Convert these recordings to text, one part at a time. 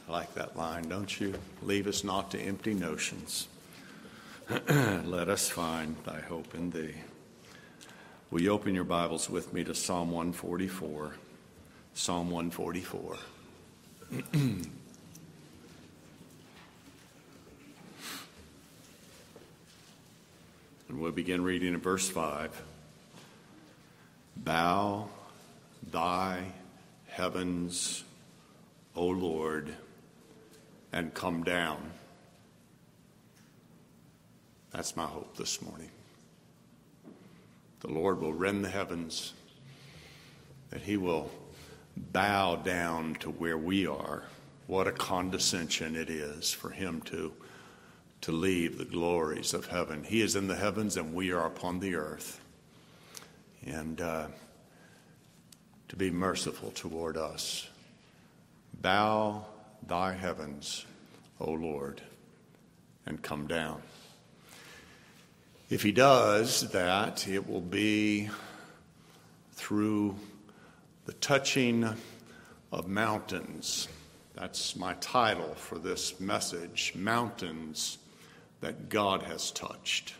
I like that line, don't you? Leave us not to empty notions. Let us find thy hope in thee. Will you open your Bibles with me to Psalm 144? Psalm 144. And we'll begin reading in verse 5. Bow thy heavens, O Lord, and come down. That's my hope this morning. The Lord will rend the heavens, that he will bow down to where we are. What a condescension it is for him to leave the glories of heaven. He is in the heavens and we are upon the earth. And to be merciful toward us. Bow thy heavens, O Lord, and come down. If he does that, it will be through the touching of mountains. That's my title for this message, Mountains that God has touched.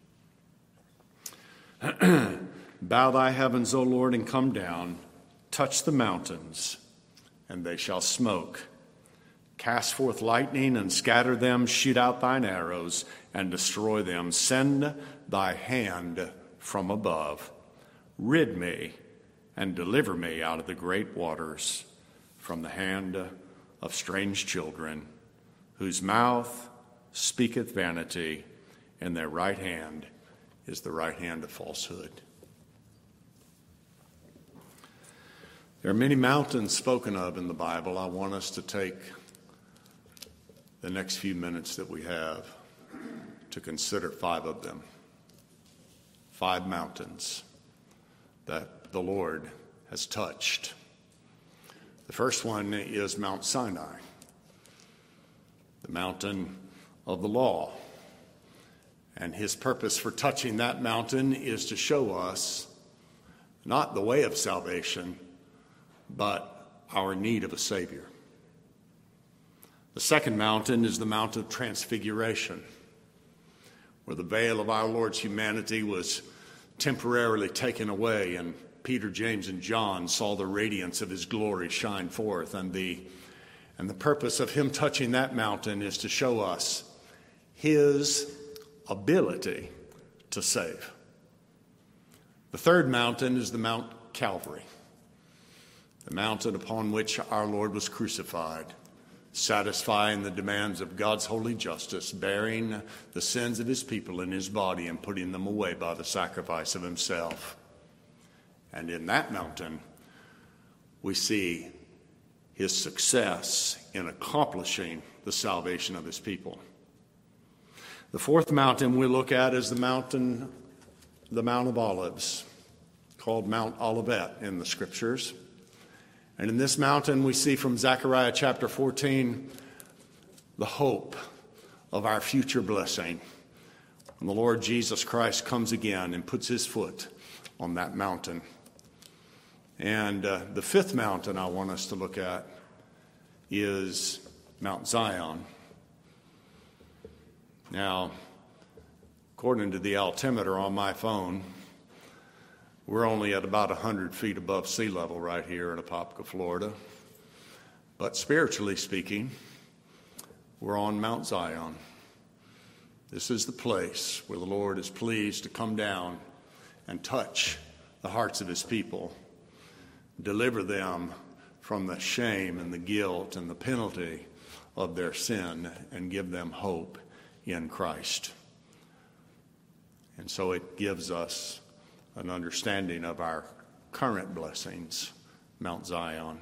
Bow thy heavens, O Lord, and come down. Touch the mountains, and they shall smoke. Cast forth lightning and scatter them. Shoot out thine arrows and destroy them. Send thy hand from above. Rid me and deliver me out of the great waters, from the hand of strange children, whose mouth speaketh vanity, and their right hand is the right hand of falsehood. There are many mountains spoken of in the Bible. I want us to take the next few minutes that we have to consider 5 of them. 5 mountains that the Lord has touched. The first one is Mount Sinai, the mountain of the law. And his purpose for touching that mountain is to show us not the way of salvation, but our need of a Savior. The second mountain is the Mount of Transfiguration, where the veil of our Lord's humanity was temporarily taken away, and Peter, James, and John saw the radiance of his glory shine forth. And the purpose of him touching that mountain is to show us his ability to save. The third mountain is the Mount Calvary, the mountain upon which our Lord was crucified, satisfying the demands of God's holy justice, bearing the sins of his people in his body and putting them away by the sacrifice of himself. And in that mountain, we see his success in accomplishing the salvation of his people. The fourth mountain we look at is the Mount of Olives, called Mount Olivet in the Scriptures. And in this mountain, we see from Zechariah chapter 14 the hope of our future blessing when the Lord Jesus Christ comes again and puts his foot on that mountain. And the fifth mountain I want us to look at is Mount Zion. Now, according to the altimeter on my phone, we're only at about 100 feet above sea level right here in Apopka, Florida. But spiritually speaking, we're on Mount Zion. This is the place where the Lord is pleased to come down and touch the hearts of his people, deliver them from the shame and the guilt and the penalty of their sin, and give them hope in Christ. And so it gives us an understanding of our current blessings, Mount Zion.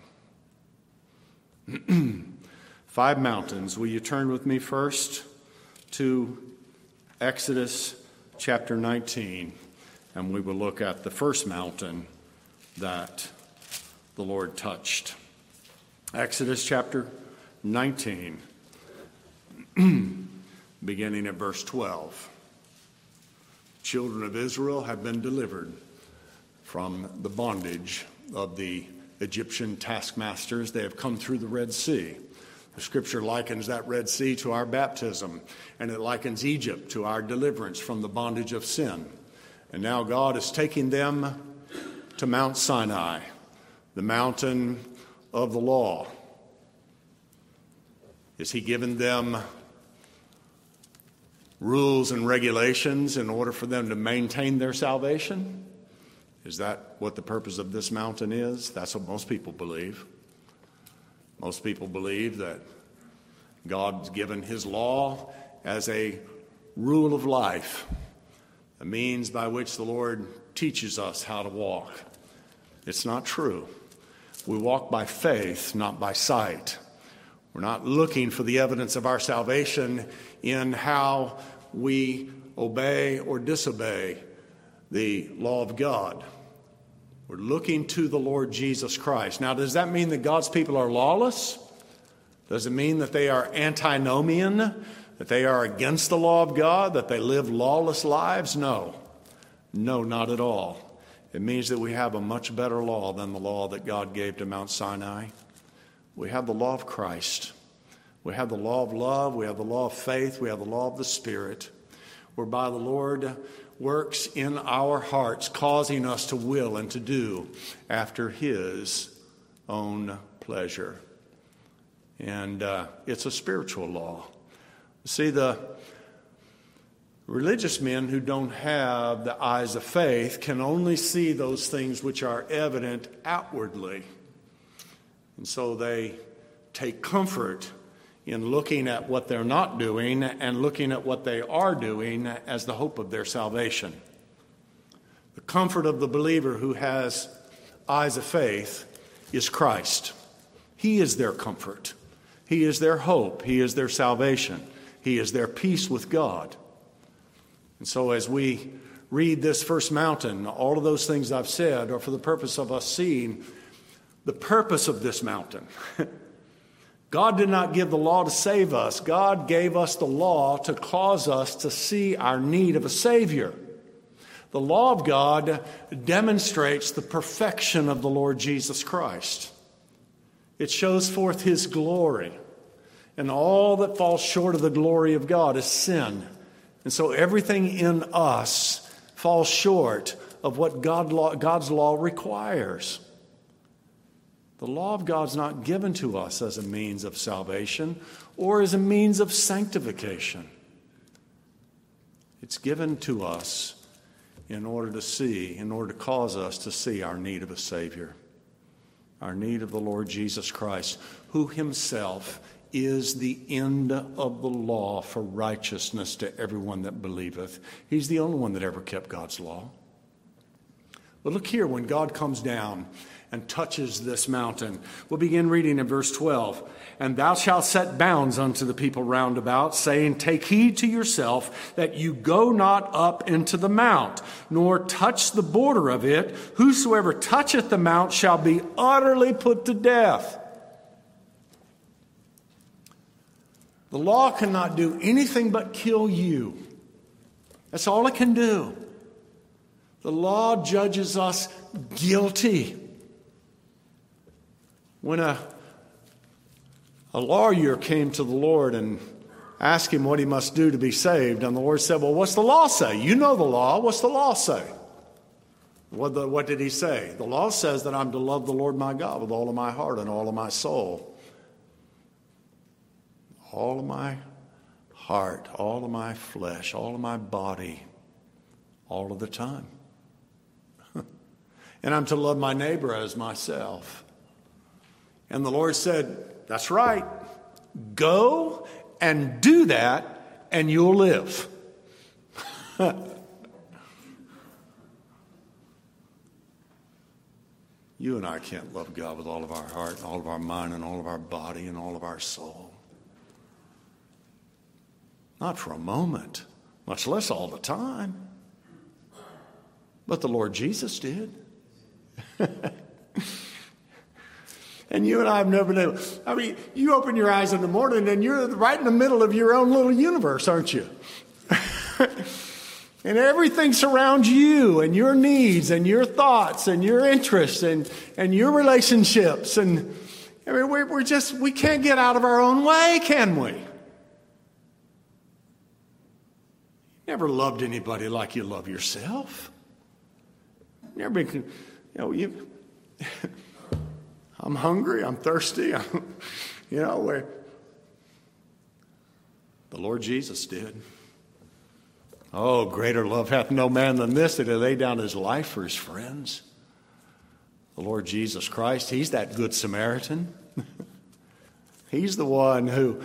5 mountains. Will you turn with me first to Exodus chapter 19, and we will look at the first mountain that the Lord touched. Exodus chapter 19, beginning at verse 12. Children of Israel have been delivered from the bondage of the Egyptian taskmasters. They have come through the Red Sea. The Scripture likens that Red Sea to our baptism, and it likens Egypt to our deliverance from the bondage of sin. And now God is taking them to Mount Sinai, the mountain of the law. Is he giving them rules and regulations in order for them to maintain their salvation? Is that what the purpose of this mountain is? That's what most people believe. Most people believe that God's given his law as a rule of life, a means by which the Lord teaches us how to walk. It's not true. We walk by faith, not by sight. We're not looking for the evidence of our salvation in how we obey or disobey the law of God. We're looking to the Lord Jesus Christ. Now, does that mean that God's people are lawless? Does it mean that they are antinomian, that they are against the law of God, that they live lawless lives? No. No, not at all. It means that we have a much better law than the law that God gave to Mount Sinai. We have the law of Christ. We have the law of love. We have the law of faith. We have the law of the Spirit, whereby the Lord works in our hearts, causing us to will and to do after his own pleasure. And it's a spiritual law. See, the religious men who don't have the eyes of faith can only see those things which are evident outwardly. And so they take comfort in looking at what they're not doing and looking at what they are doing as the hope of their salvation. The comfort of the believer who has eyes of faith is Christ. He is their comfort. He is their hope. He is their salvation. He is their peace with God. And so as we read this first mountain, all of those things I've said are for the purpose of us seeing the purpose of this mountain. God did not give the law to save us. God gave us the law to cause us to see our need of a Savior. The law of God demonstrates the perfection of the Lord Jesus Christ. It shows forth his glory. And all that falls short of the glory of God is sin. And so everything in us falls short of what God's law requires. The law of God's not given to us as a means of salvation or as a means of sanctification. It's given to us in order to cause us to see our need of a Savior, our need of the Lord Jesus Christ, who himself is the end of the law for righteousness to everyone that believeth. He's the only one that ever kept God's law. But look here, when God comes down and touches this mountain, we'll begin reading in verse 12. And thou shalt set bounds unto the people round about, saying, take heed to yourself that you go not up into the mount, nor touch the border of it. Whosoever toucheth the mount shall be utterly put to death. The law cannot do anything but kill you. That's all it can do. The law judges us guilty. When a lawyer came to the Lord and asked him what he must do to be saved, and the Lord said, well, what's the law say? You know the law. What's the law say? What did he say? The law says that I'm to love the Lord my God with all of my heart and all of my soul. All of my heart, all of my flesh, all of my body, all of the time. And I'm to love my neighbor as myself. And the Lord said, that's right. Go and do that and you'll live. You and I can't love God with all of our heart, and all of our mind, and all of our body, and all of our soul. Not for a moment, much less all the time. But the Lord Jesus did. And you and I have never been able. I mean, you open your eyes in the morning and you're right in the middle of your own little universe, aren't you? And everything surrounds you and your needs and your thoughts and your interests and your relationships. And I mean, we can't get out of our own way, can we? Never loved anybody like you love yourself. Never been, I'm hungry, I'm thirsty, where the Lord Jesus did. Oh, greater love hath no man than this, that he lay down his life for his friends. The Lord Jesus Christ, he's that good Samaritan. He's the one who,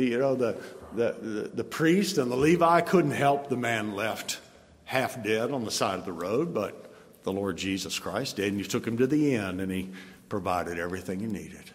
the priest and the Levi couldn't help the man left half dead on the side of the road, but the Lord Jesus Christ did, and he took him to the inn, and he provided everything he needed.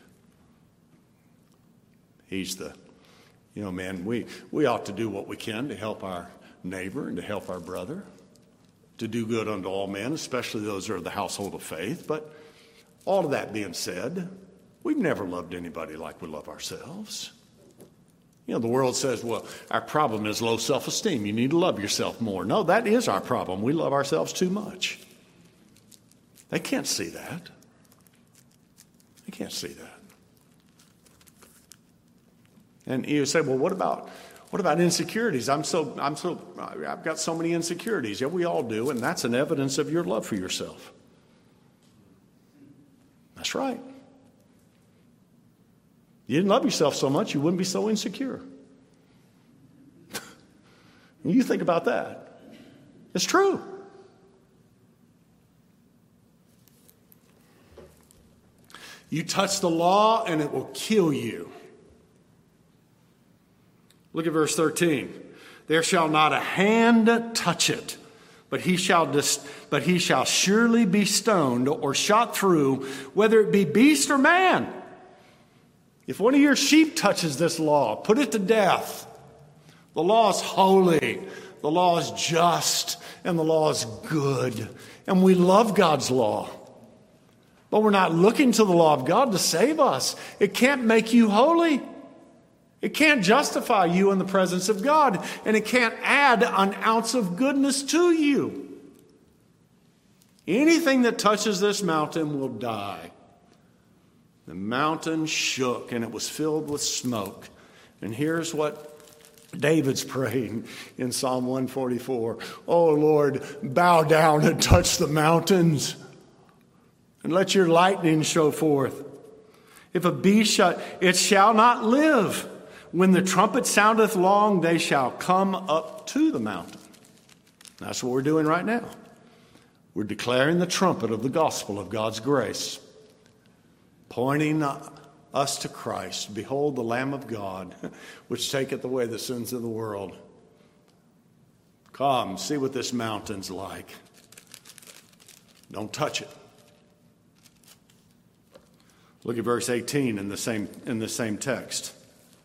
He's the, man, we ought to do what we can to help our neighbor and to help our brother, to do good unto all men, especially those who are the household of faith. But all of that being said, we've never loved anybody like we love ourselves. The world says, well, our problem is low self-esteem. You need to love yourself more. No, that is our problem. We love ourselves too much. They can't see that. They can't see that. And you say, well, what about insecurities? I've got so many insecurities. Yeah, we all do, and that's an evidence of your love for yourself. That's right. You didn't love yourself so much, you wouldn't be so insecure. You think about that. It's true. You touch the law and it will kill you. Look at verse 13. There shall not a hand touch it, but he shall surely be stoned or shot through, whether it be beast or man. If one of your sheep touches this law, put it to death. The law is holy, the law is just, and the law is good. And we love God's law. But we're not looking to the law of God to save us. It can't make you holy. It can't justify you in the presence of God. And it can't add an ounce of goodness to you. Anything that touches this mountain will die. The mountain shook and it was filled with smoke. And here's what David's praying in Psalm 144. Oh Lord, bow down and touch the mountains, and let your lightning show forth. If a beast it shall not live. When the trumpet soundeth long, they shall come up to the mountain. That's what we're doing right now. We're declaring the trumpet of the gospel of God's grace, pointing us to Christ. Behold the Lamb of God, which taketh away the sins of the world. Come, see what this mountain's like. Don't touch it. Look at verse 18 in the same text.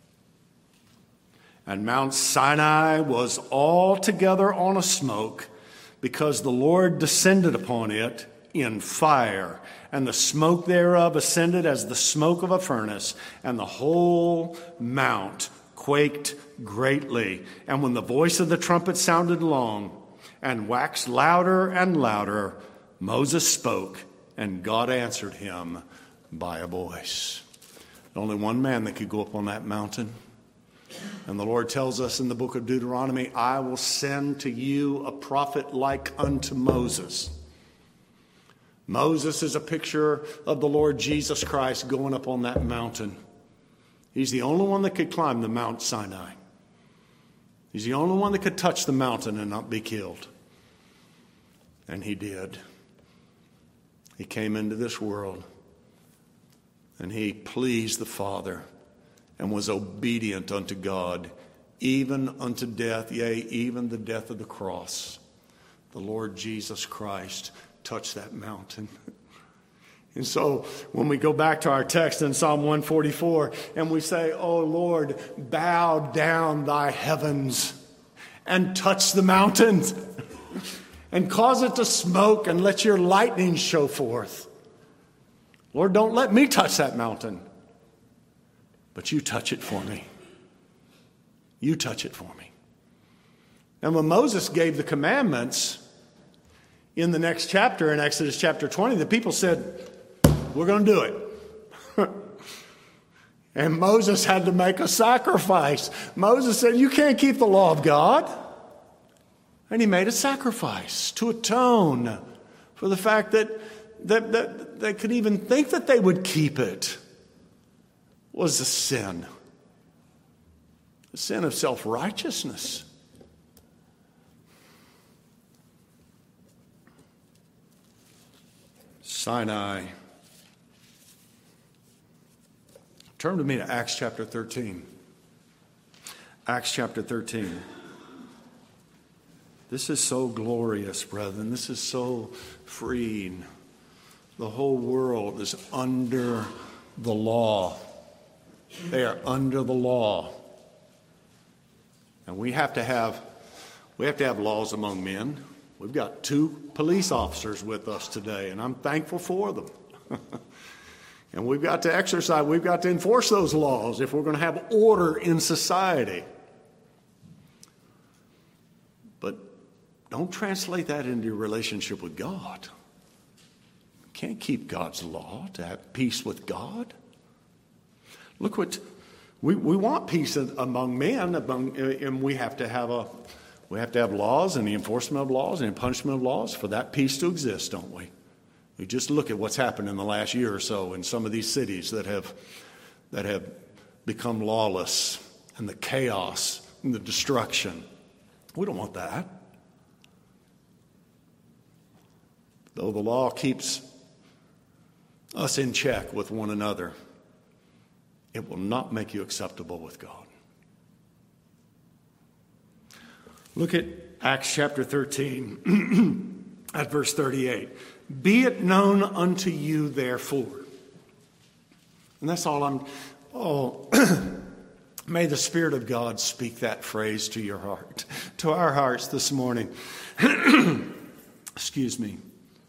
And Mount Sinai was altogether on a smoke, because the Lord descended upon it in fire, and the smoke thereof ascended as the smoke of a furnace, and the whole mount quaked greatly. And when the voice of the trumpet sounded long, and waxed louder and louder, Moses spoke, and God answered him by a voice. Only one man that could go up on that mountain. And the Lord tells us in the book of Deuteronomy, I will send to you a prophet like unto Moses. Moses is a picture of the Lord Jesus Christ going up on that mountain. He's the only one that could climb the Mount Sinai. He's the only one that could touch the mountain and not be killed. And he did. He came into this world, and he pleased the Father and was obedient unto God, even unto death, yea, even the death of the cross. The Lord Jesus Christ touched that mountain. And so when we go back to our text in Psalm 144 and we say, oh Lord, bow down thy heavens and touch the mountains and cause it to smoke and let your lightning show forth. Lord, don't let me touch that mountain, but you touch it for me. You touch it for me. And when Moses gave the commandments in the next chapter, in Exodus chapter 20, the people said, we're going to do it. And Moses had to make a sacrifice. Moses said, you can't keep the law of God. And he made a sacrifice to atone for the fact that they could even think that they would keep it was a sin. The sin of self-righteousness. Sinai. Turn with me to Acts chapter 13. Acts chapter 13. This is so glorious, brethren. This is so freeing. The whole world is under the law. They are under the law. And we have to have laws among men. We've got 2 police officers with us today, and I'm thankful for them. And we've got to enforce those laws if we're going to have order in society. But don't translate that into your relationship with God. You can't keep God's law to have peace with God. Look what we want peace among men, and we have to have laws and the enforcement of laws and the punishment of laws for that peace to exist, don't we? We just look at what's happened in the last year or so in some of these cities that have become lawless, and the chaos and the destruction. We don't want that. Though the law keeps us in check with one another, it will not make you acceptable with God. Look at Acts chapter 13 at verse 38. Be it known unto you, therefore. And that's all may the Spirit of God speak that phrase to your heart, to our hearts this morning. Excuse me.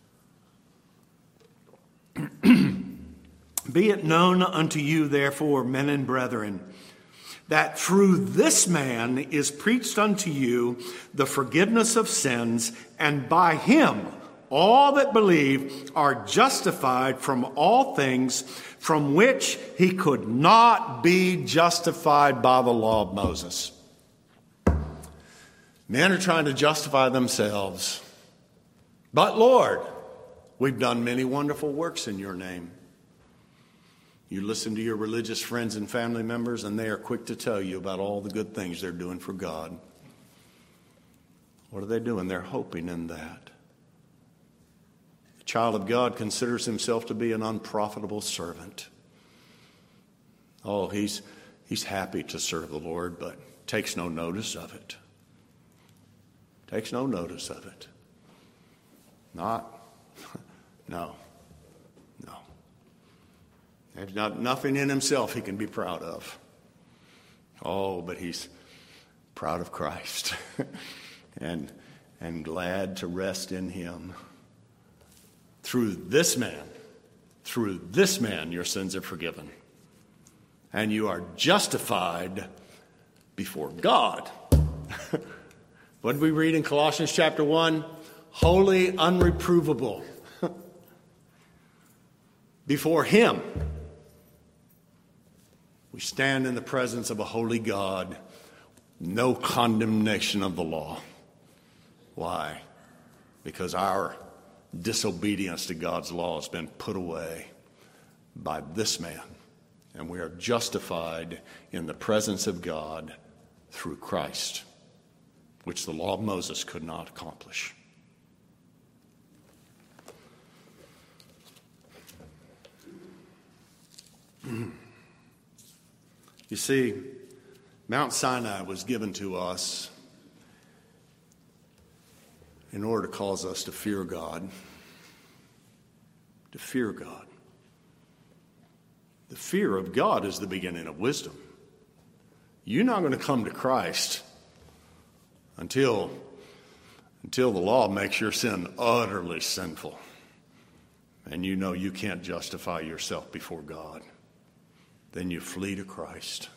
Be it known unto you, therefore, men and brethren, that through this man is preached unto you the forgiveness of sins, and by him all that believe are justified from all things from which he could not be justified by the law of Moses. Men are trying to justify themselves. But Lord, we've done many wonderful works in your name. You listen to your religious friends and family members, and they are quick to tell you about all the good things they're doing for God. What are they doing? They're hoping in that. The child of God considers himself to be an unprofitable servant. Oh, he's happy to serve the Lord, but takes no notice of it. Takes no notice of it. No. There's nothing in himself he can be proud of. Oh, but he's proud of Christ and glad to rest in him. Through this man, your sins are forgiven. And you are justified before God. What did we read in Colossians chapter 1? Holy, unreprovable. Before him, we stand in the presence of a holy God, no condemnation of the law. Why? Because our disobedience to God's law has been put away by this man, and we are justified in the presence of God through Christ, which the law of Moses could not accomplish. You see, Mount Sinai was given to us in order to cause us to fear God. To fear God. The fear of God is the beginning of wisdom. You're not going to come to Christ until the law makes your sin utterly sinful. And you know you can't justify yourself before God. Then you flee to Christ.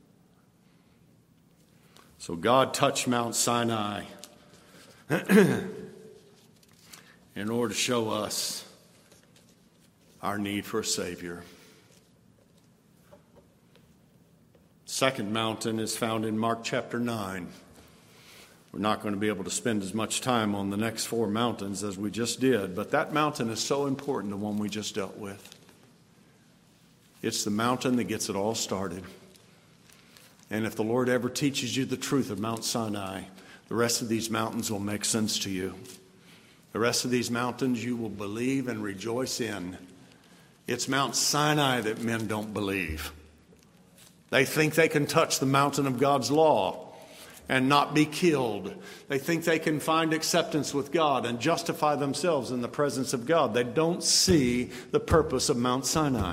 So God touched Mount Sinai in order to show us our need for a Savior. Second mountain is found in Mark chapter 9. We're not going to be able to spend as much time on the next four mountains as we just did, but that mountain is so important, the one we just dealt with. It's the mountain that gets it all started. And if the Lord ever teaches you the truth of Mount Sinai, the rest of these mountains will make sense to you. The rest of these mountains you will believe and rejoice in. It's Mount Sinai that men don't believe. They think they can touch the mountain of God's law and not be killed. They think they can find acceptance with God and justify themselves in the presence of God. They don't see the purpose of Mount Sinai.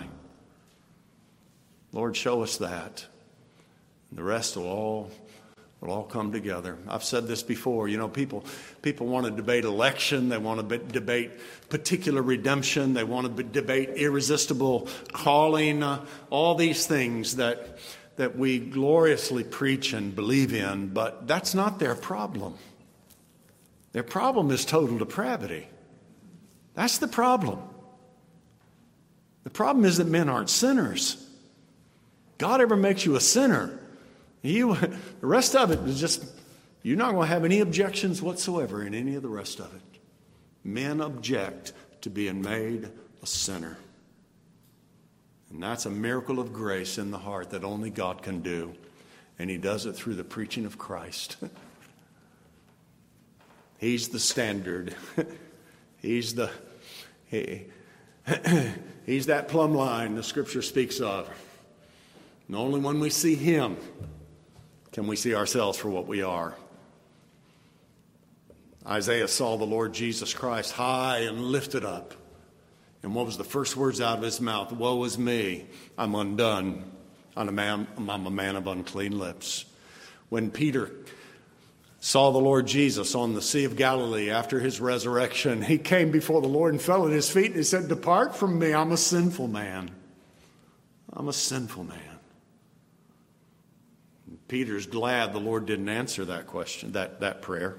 Lord, show us that. And the rest will all come together. I've said this before. You know, people want to debate election. They want to debate particular redemption. They want to debate irresistible calling. All these things that we gloriously preach and believe in, but that's not their problem. Their problem is total depravity. That's the problem. The problem is that men aren't sinners. God ever makes you a sinner, the rest of it is just, you're not going to have any objections whatsoever in any of the rest of it. Men object to being made a sinner. And that's a miracle of grace in the heart that only God can do. And He does it through the preaching of Christ. He's the standard. He's that plumb line the Scripture speaks of. And only when we see Him can we see ourselves for what we are. Isaiah saw the Lord Jesus Christ high and lifted up. And what was the first words out of his mouth? Woe is me, I'm undone. I'm a man of unclean lips. When Peter saw the Lord Jesus on the Sea of Galilee after his resurrection, he came before the Lord and fell at his feet and he said, "Depart from me, I'm a sinful man. I'm a sinful man." Peter's glad the Lord didn't answer that question, that prayer.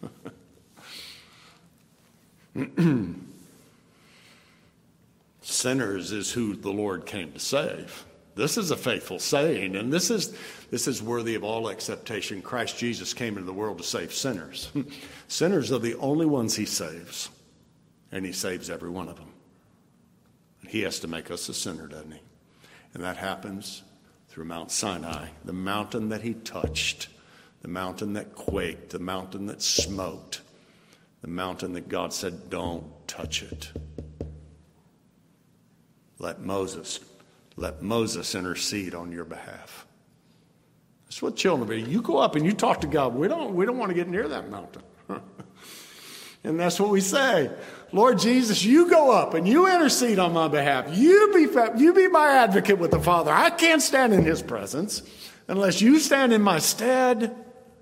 Sinners is who the Lord came to save. This is a faithful saying, and this is worthy of all acceptation. Christ Jesus came into the world to save sinners. Sinners are the only ones He saves, and He saves every one of them. He has to make us a sinner, doesn't He? And that happens through Mount Sinai, the mountain that He touched, the mountain that quaked, the mountain that smoked, the mountain that God said, "Don't touch it." Let Moses intercede on your behalf. That's what children do. You go up and you talk to God. We don't want to get near that mountain. And that's what we say. Lord Jesus, you go up and you intercede on my behalf. You be my advocate with the Father. I can't stand in His presence unless you stand in my stead.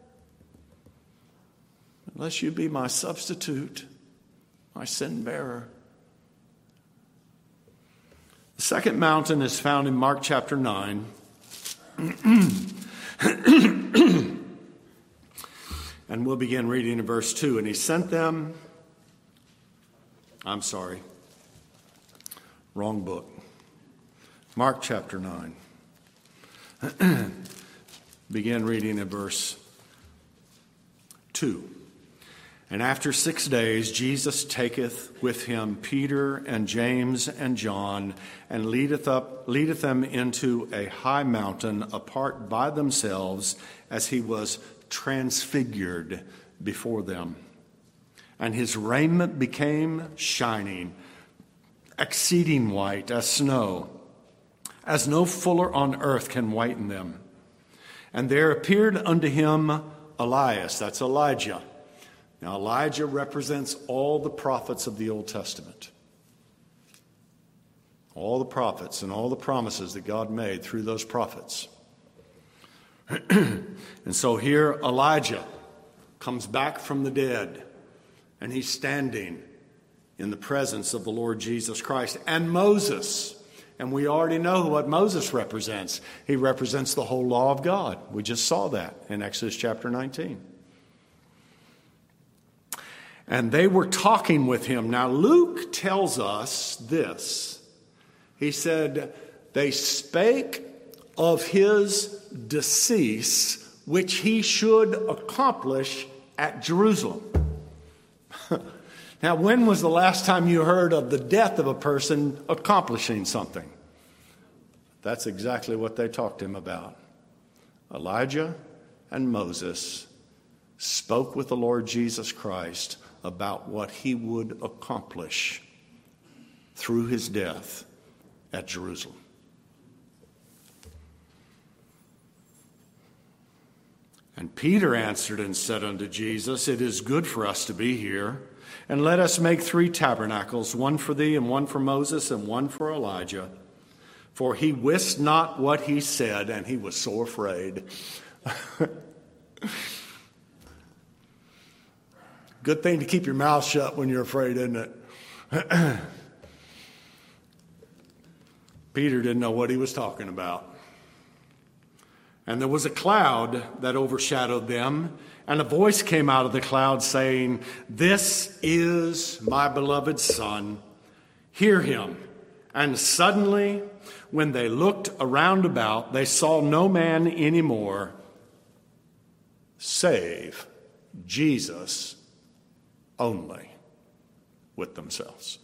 Unless you be my substitute, my sin bearer. The second mountain is found in Mark chapter 9. And we'll begin reading in verse 2. And He sent them, wrong book. Mark chapter 9. Begin reading in verse 2. And after 6 days, Jesus taketh with Him Peter and James and John, and leadeth them into a high mountain apart by themselves, as He was transfigured before them. And His raiment became shining, exceeding white as snow, as no fuller on earth can whiten them. And there appeared unto him Elias, that's Elijah. Now, Elijah represents all the prophets of the Old Testament. All the prophets and all the promises that God made through those prophets. And so here Elijah comes back from the dead, and he's standing in the presence of the Lord Jesus Christ. And Moses, and we already know what Moses represents. He represents the whole law of God. We just saw that in Exodus chapter 19. And they were talking with him. Now, Luke tells us this. He said, they spake of his decease, which he should accomplish at Jerusalem. Now, when was the last time you heard of the death of a person accomplishing something? That's exactly what they talked to him about. Elijah and Moses spoke with the Lord Jesus Christ about what he would accomplish through his death at Jerusalem. And Peter answered and said unto Jesus, It is good for us to be here, and let us make 3 tabernacles, one for thee, and one for Moses, and one for Elijah. For he wist not what he said, and he was so afraid. Good thing to keep your mouth shut when you're afraid, isn't it? Peter didn't know what he was talking about. And there was a cloud that overshadowed them, and a voice came out of the cloud saying, This is my beloved Son, hear him. And suddenly, when they looked around about, they saw no man anymore, save Jesus only with themselves.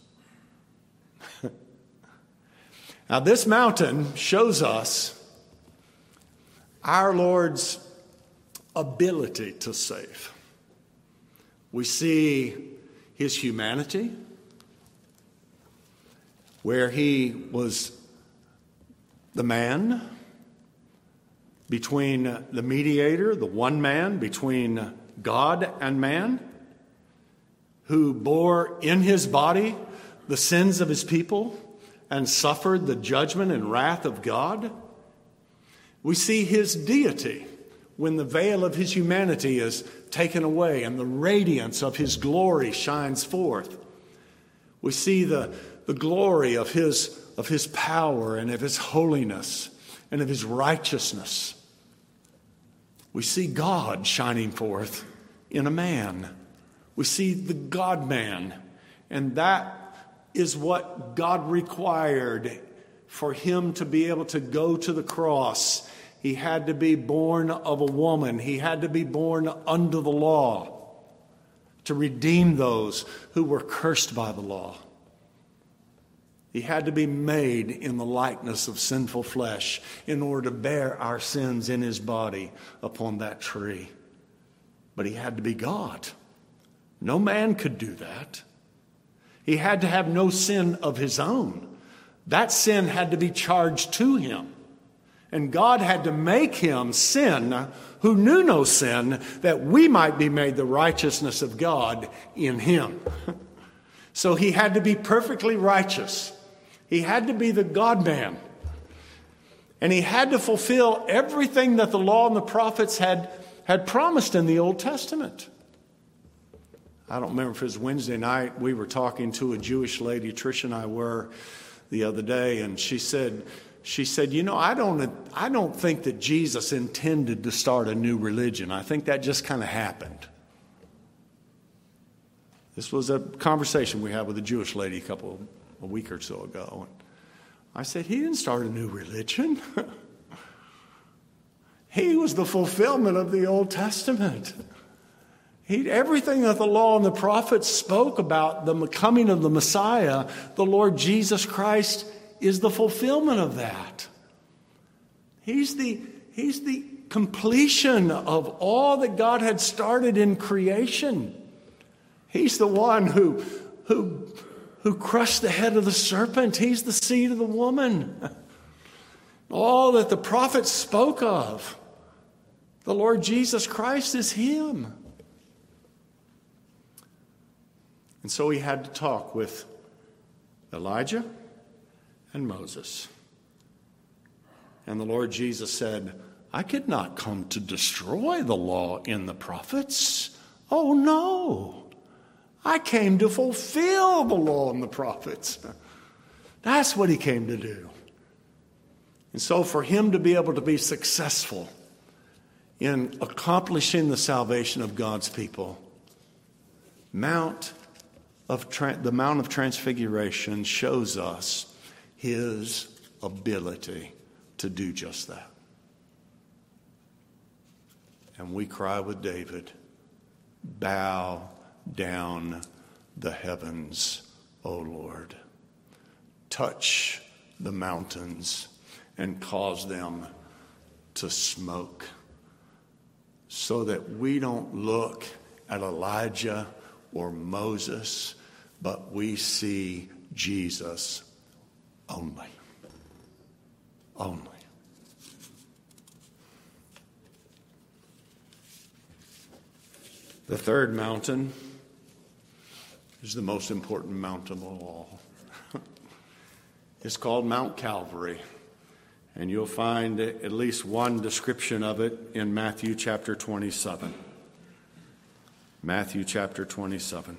Now, this mountain shows us our Lord's ability to save. We see his humanity, where he was the man between the mediator, the one man between God and man, who bore in his body the sins of his people and suffered the judgment and wrath of God. We see his deity when the veil of his humanity is taken away and the radiance of his glory shines forth. We see the glory of his power and of his holiness and of his righteousness. We see God shining forth in a man. We see the God-man, and that is what God required for him to be able to go to the cross. He had to be born of a woman. He had to be born under the law to redeem those who were cursed by the law. He had to be made in the likeness of sinful flesh in order to bear our sins in his body upon that tree. But he had to be God. No man could do that. He had to have no sin of his own. That sin had to be charged to him. And God had to make him sin who knew no sin, that we might be made the righteousness of God in him. So he had to be perfectly righteous. He had to be the God-man. And he had to fulfill everything that the law and the prophets had promised in the Old Testament. I don't remember if it was Wednesday night. We were talking to a Jewish lady, Trish and I were, the other day, and she said, you know, I don't think that Jesus intended to start a new religion. I think that just kind of happened. This was a conversation we had with a Jewish lady a week or so ago. And I said, he didn't start a new religion. He was the fulfillment of the Old Testament. Everything that the law and the prophets spoke about the coming of the Messiah, the Lord Jesus Christ is the fulfillment of that. He's the completion of all that God had started in creation. He's the one who crushed the head of the serpent. He's the seed of the woman. All that the prophets spoke of, the Lord Jesus Christ is him. And so he had to talk with Elijah and Moses. And the Lord Jesus said, I could not come to destroy the law in the prophets. Oh, no. I came to fulfill the law and the prophets. That's what he came to do. And so for him to be able to be successful in accomplishing the salvation of God's people, the Mount of Transfiguration shows us his ability to do just that. And we cry with David, bow down the heavens, O Lord. Touch the mountains and cause them to smoke, so that we don't look at Elijah or Moses, but we see Jesus only. Only. The third mountain is the most important mountain of all. It's called Mount Calvary. And you'll find at least one description of it in Matthew chapter 27. Matthew chapter 27.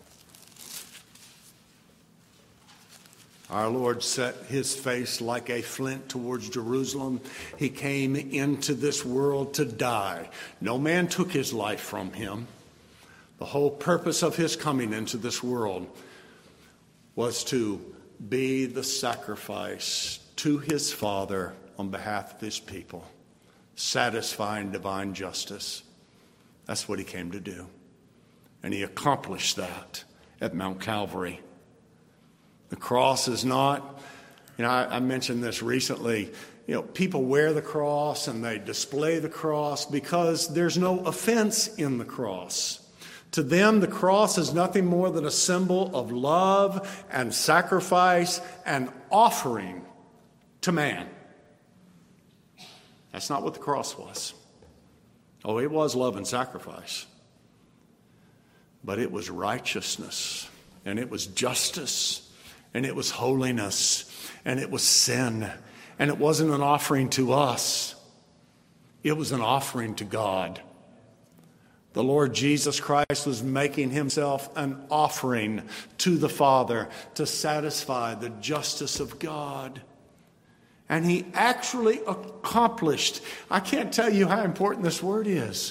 Our Lord set his face like a flint towards Jerusalem. He came into this world to die. No man took his life from him. The whole purpose of his coming into this world was to be the sacrifice to his Father on behalf of his people, satisfying divine justice. That's what he came to do. And he accomplished that at Mount Calvary. The cross is not, I mentioned this recently, people wear the cross and they display the cross because there's no offense in the cross. To them, the cross is nothing more than a symbol of love and sacrifice and offering to man. That's not what the cross was. Oh, it was love and sacrifice. But it was righteousness, and it was justice, and it was holiness, and it was sin. And it wasn't an offering to us. It was an offering to God. The Lord Jesus Christ was making himself an offering to the Father to satisfy the justice of God. And he actually accomplished. I can't tell you how important this word is.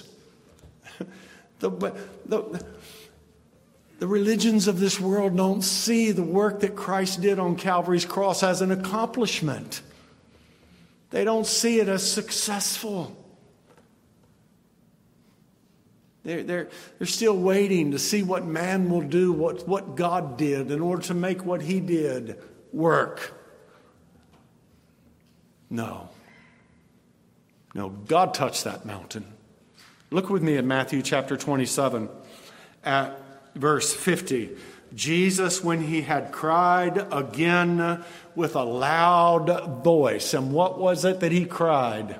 The religions of this world don't see the work that Christ did on Calvary's cross as an accomplishment. They don't see it as successful. They're still waiting to see what man will do, what God did in order to make what he did work. No, God touched that mountain. Look with me at Matthew chapter 27 at verse 50. Jesus, when he had cried again with a loud voice. And what was it that he cried?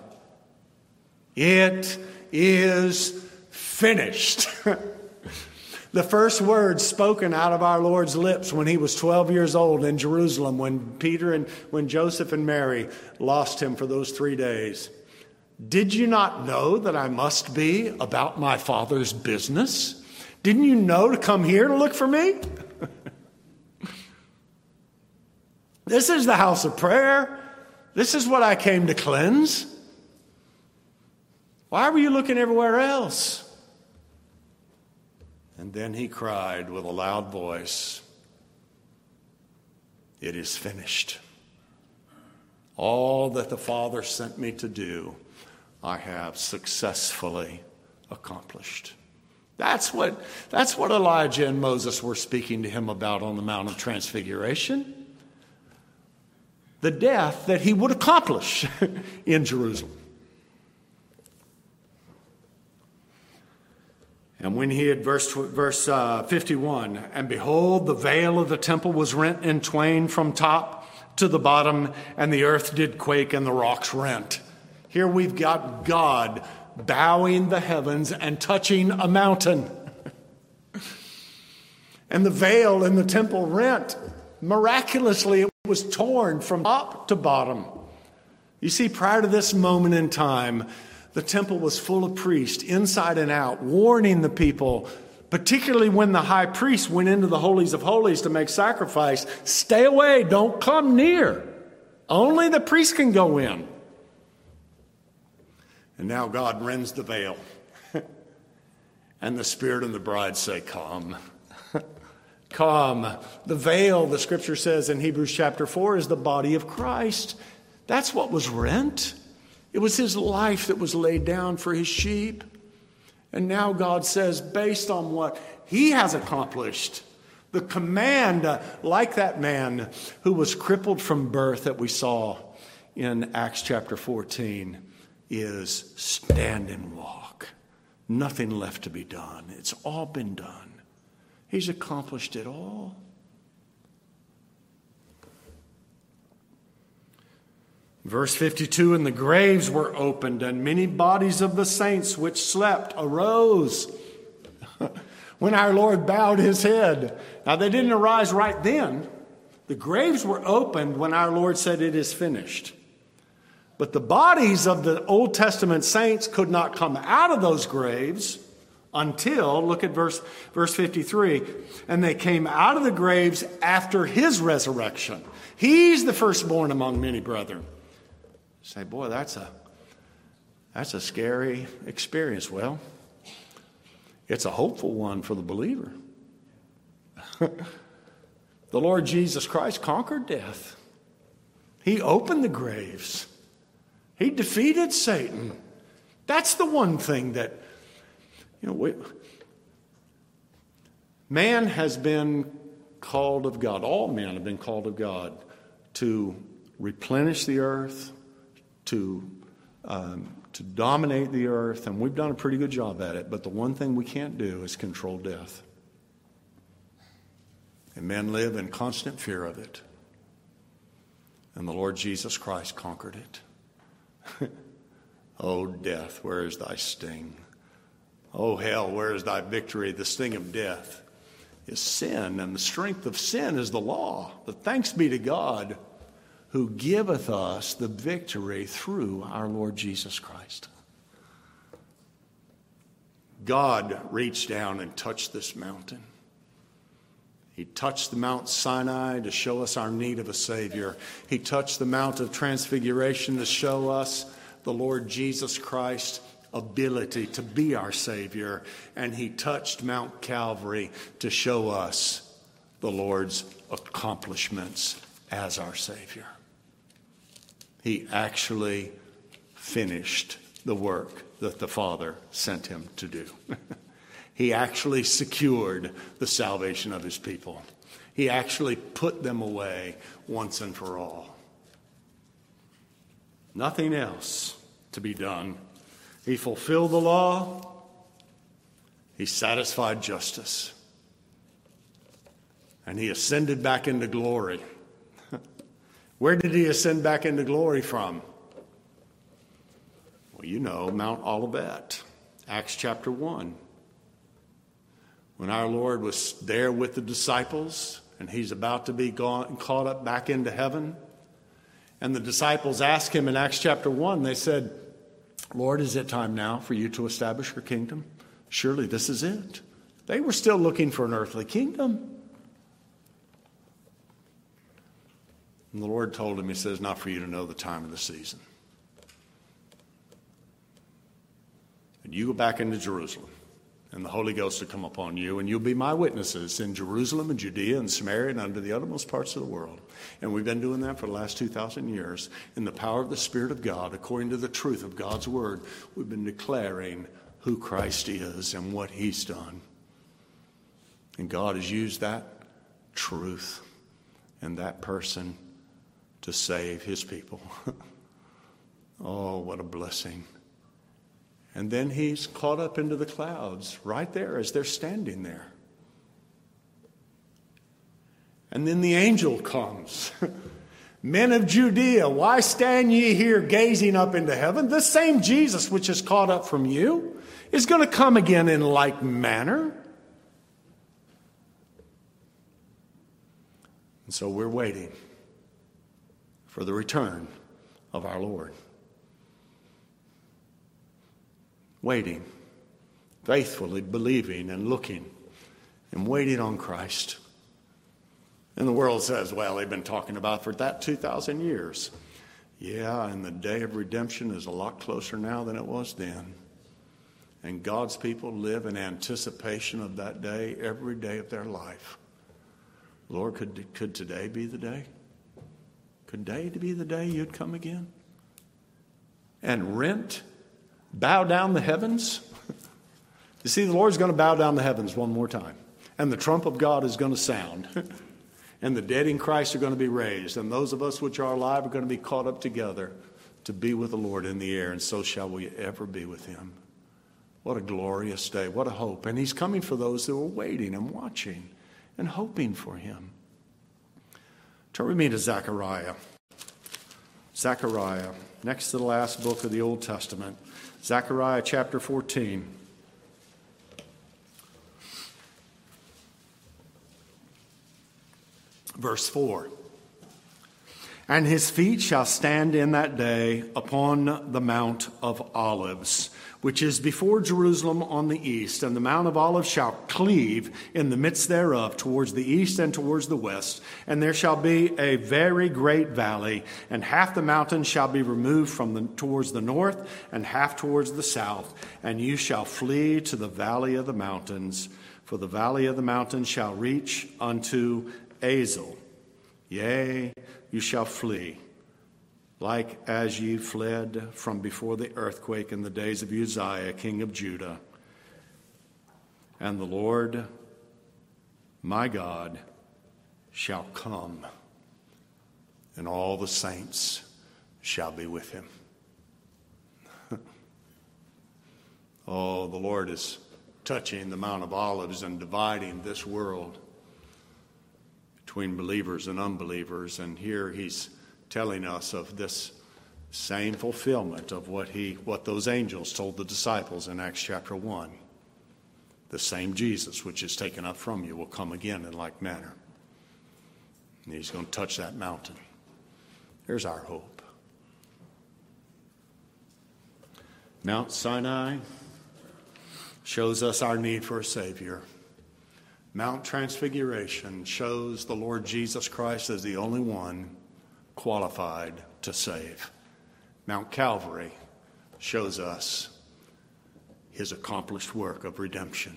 It is finished. The first words spoken out of our Lord's lips when he was 12 years old in Jerusalem, when Joseph and Mary lost him for those 3 days. Did you not know that I must be about my Father's business? Didn't you know to come here to look for me? This is the house of prayer. This is what I came to cleanse. Why were you looking everywhere else? And then he cried with a loud voice, it is finished. All that the Father sent me to do, I have successfully accomplished. That's what Elijah and Moses were speaking to him about on the Mount of Transfiguration. The death that he would accomplish in Jerusalem. And when he had, verse 51, and behold, the veil of the temple was rent in twain from top to the bottom, and the earth did quake and the rocks rent. Here we've got God bowing the heavens and touching a mountain. And the veil in the temple rent. Miraculously, it was torn from top to bottom. You see, prior to this moment in time, the temple was full of priests, inside and out, warning the people, particularly when the high priest went into the holies of holies to make sacrifice, stay away, don't come near. Only the priest can go in. And now God rends the veil. And the Spirit and the bride say, come. Come. The veil, the scripture says in Hebrews chapter 4, is the body of Christ. That's what was rent. It was his life that was laid down for his sheep. And now God says, based on what he has accomplished, the command, like that man who was crippled from birth that we saw in Acts chapter 14, is stand and walk. Nothing left to be done. It's all been done. He's accomplished it all. Verse 52, and the graves were opened, and many bodies of the saints which slept arose when our Lord bowed his head. Now, they didn't arise right then. The graves were opened when our Lord said, it is finished. But the bodies of the Old Testament saints could not come out of those graves until, look at verse 53, and they came out of the graves after his resurrection. He's the firstborn among many brethren. Say, boy, that's a scary experience. Well, it's a hopeful one for the believer. The Lord Jesus Christ conquered death. He opened the graves. He defeated Satan. That's the one thing that, man has been called of God. All men have been called of God to replenish the earth, to dominate the earth, and we've done a pretty good job at it. But the one thing we can't do is control death. And men live in constant fear of it. And the Lord Jesus Christ conquered it. O death, where is thy sting? O hell, where is thy victory? The sting of death is sin, and the strength of sin is the law. But thanks be to God, who giveth us the victory through our Lord Jesus Christ. God reached down and touched this mountain. He touched the Mount Sinai to show us our need of a Savior. He touched the Mount of Transfiguration to show us the Lord Jesus Christ's ability to be our Savior. And he touched Mount Calvary to show us the Lord's accomplishments as our Savior. He actually finished the work that the Father sent him to do. He actually secured the salvation of his people. He actually put them away once and for all. Nothing else to be done. He fulfilled the law. He satisfied justice. And he ascended back into glory. Where did he ascend back into glory from? Well, Mount Olivet, Acts chapter 1. When our Lord was there with the disciples, and he's about to be caught up back into heaven, and the disciples asked him in Acts chapter 1, they said, Lord, is it time now for you to establish your kingdom? Surely this is it. They were still looking for an earthly kingdom. And the Lord told him, he says, not for you to know the time of the season. And you go back into Jerusalem, and the Holy Ghost will come upon you, and you'll be my witnesses in Jerusalem and Judea and Samaria and unto the uttermost parts of the world. And we've been doing that for the last 2,000 years. In the power of the Spirit of God, according to the truth of God's Word, we've been declaring who Christ is and what he's done. And God has used that truth and that person to save his people. Oh, what a blessing. And then he's caught up into the clouds right there as they're standing there. And then the angel comes. Men of Judea, why stand ye here gazing up into heaven? This same Jesus which is caught up from you is going to come again in like manner. And so we're waiting for the return of our Lord. Waiting, faithfully believing and looking and waiting on Christ. And the world says, well, they've been talking about for that 2,000 years. Yeah, and the day of redemption is a lot closer now than it was then. And God's people live in anticipation of that day every day of their life. Lord, could today be the day? Could today be the day you'd come again? And bow down the heavens? You see, the Lord's going to bow down the heavens one more time. And the trump of God is going to sound. And the dead in Christ are going to be raised. And those of us which are alive are going to be caught up together to be with the Lord in the air. And so shall we ever be with him. What a glorious day. What a hope. And he's coming for those who are waiting and watching and hoping for him. Turn with me to Zechariah. Zechariah, next to the last book of the Old Testament. Zechariah chapter 14. Verse 4. And his feet shall stand in that day upon the Mount of Olives, which is before Jerusalem on the east. And the Mount of Olives shall cleave in the midst thereof towards the east and towards the west. And there shall be a very great valley, and half the mountain shall be removed towards the north, and half towards the south. And you shall flee to the valley of the mountains, for the valley of the mountains shall reach unto Azel. Yea, you shall flee, like as ye fled from before the earthquake in the days of Uzziah, king of Judah. And the Lord, my God, shall come, and all the saints shall be with him. Oh, the Lord is touching the Mount of Olives and dividing this world between believers and unbelievers. And here he's telling us of this same fulfillment of what those angels told the disciples in Acts chapter 1. The same Jesus which is taken up from you will come again in like manner. And he's going to touch that mountain. There's our hope. Mount Sinai shows us our need for a Savior. Mount Transfiguration shows the Lord Jesus Christ as the only one qualified to save. Mount Calvary shows us his accomplished work of redemption.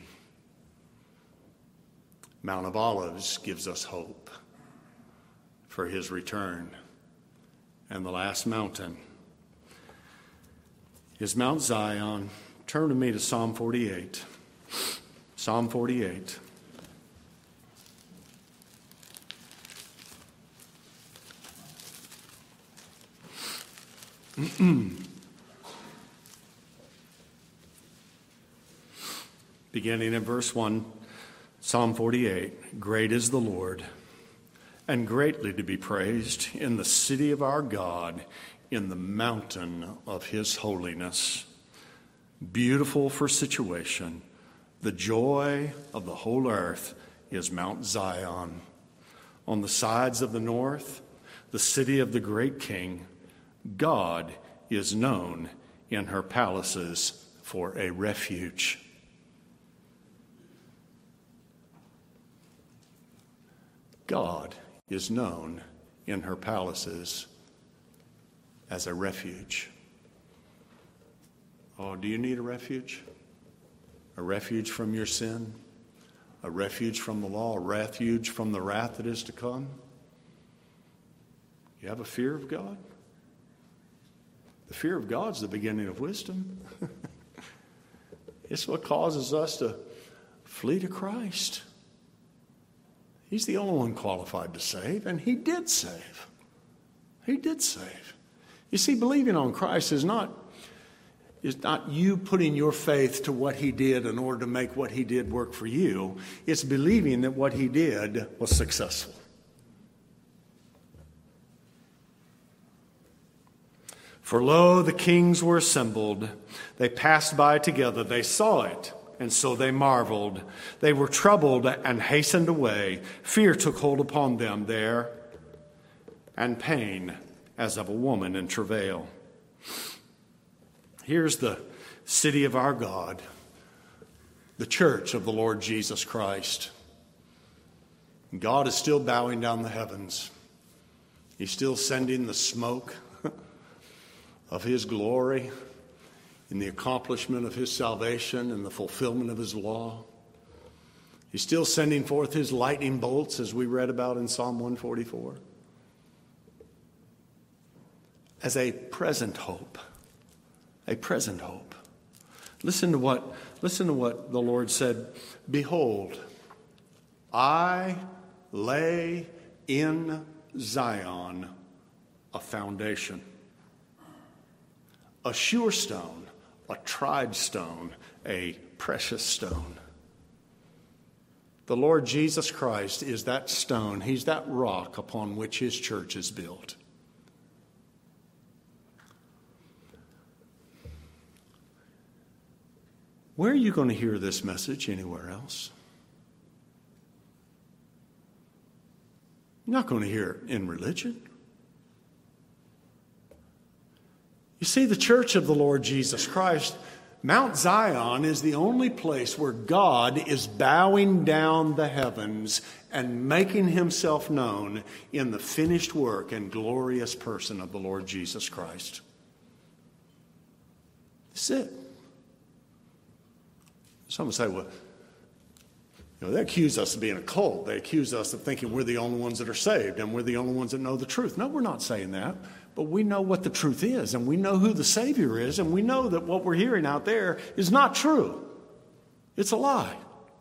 Mount of Olives gives us hope for his return. And the last mountain is Mount Zion. Turn to me to Psalm 48. Psalm 48. Beginning in verse 1, Psalm 48. Great is the Lord, and greatly to be praised in the city of our God, in the mountain of his holiness. Beautiful for situation, the joy of the whole earth is Mount Zion. On the sides of the north, the city of the great King, God is known in her palaces for a refuge. God is known in her palaces as a refuge. Oh, do you need a refuge? A refuge from your sin? A refuge from the law? A refuge from the wrath that is to come? You have a fear of God? The fear of God is the beginning of wisdom. It's what causes us to flee to Christ. He's the only one qualified to save, and he did save. He did save. You see, believing on Christ is not you putting your faith to what he did in order to make what he did work for you. It's believing that what he did was successful. For lo, the kings were assembled. They passed by together. They saw it, and so they marveled. They were troubled and hastened away. Fear took hold upon them there, and pain as of a woman in travail. Here's the city of our God, the church of the Lord Jesus Christ. God is still bowing down the heavens. He's still sending the smoke of his glory in the accomplishment of his salvation and the fulfillment of his law. He's still sending forth his lightning bolts, as we read about in Psalm 144, as a present hope. A present hope. Listen to what the Lord said. Behold, I lay in Zion a foundation, a sure stone, a tried stone, a precious stone. The Lord Jesus Christ is that stone. He's that rock upon which his church is built. Where are you going to hear this message anywhere else? You're not going to hear it in religion. You see, the church of the Lord Jesus Christ, Mount Zion is the only place where God is bowing down the heavens and making himself known in the finished work and glorious person of the Lord Jesus Christ. That's it. Some say, well, they accuse us of being a cult. They accuse us of thinking we're the only ones that are saved and we're the only ones that know the truth. No, we're not saying that. But we know what the truth is, and we know who the Savior is, and we know that what we're hearing out there is not true. It's a lie.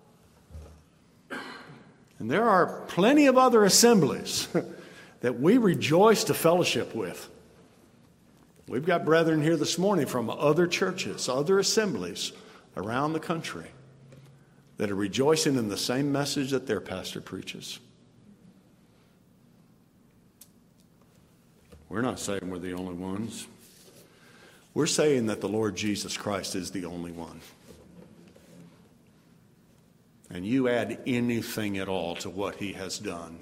And there are plenty of other assemblies that we rejoice to fellowship with. We've got brethren here this morning from other churches, other assemblies around the country that are rejoicing in the same message that their pastor preaches. We're not saying we're the only ones. We're saying that the Lord Jesus Christ is the only one. And you add anything at all to what he has done,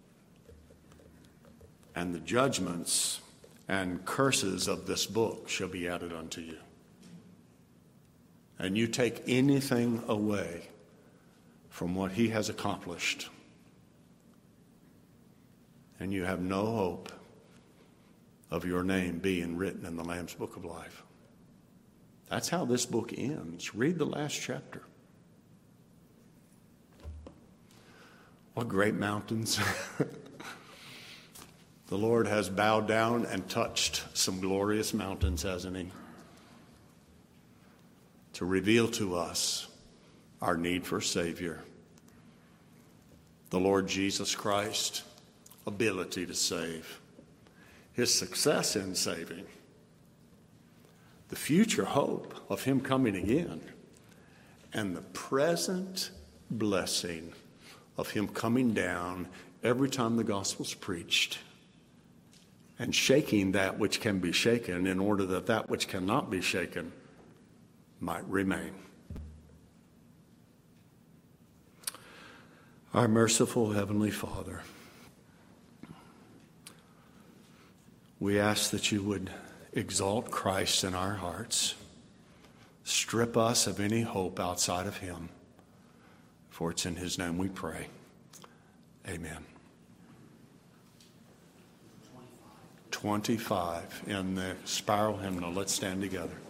and the judgments and curses of this book shall be added unto you. And you take anything away from what he has accomplished, and you have no hope of your name being written in the Lamb's Book of Life. That's how this book ends. Read the last chapter. What great mountains. The Lord has bowed down and touched some glorious mountains, hasn't he? To reveal to us our need for a Savior. The Lord Jesus Christ, ability to save. His success in saving, the future hope of him coming again, and the present blessing of him coming down every time the gospel's preached and shaking that which can be shaken in order that that which cannot be shaken might remain. Our merciful Heavenly Father, we ask that you would exalt Christ in our hearts. Strip us of any hope outside of him. For it's in his name we pray. Amen. 25 in the spiral hymnal. Let's stand together.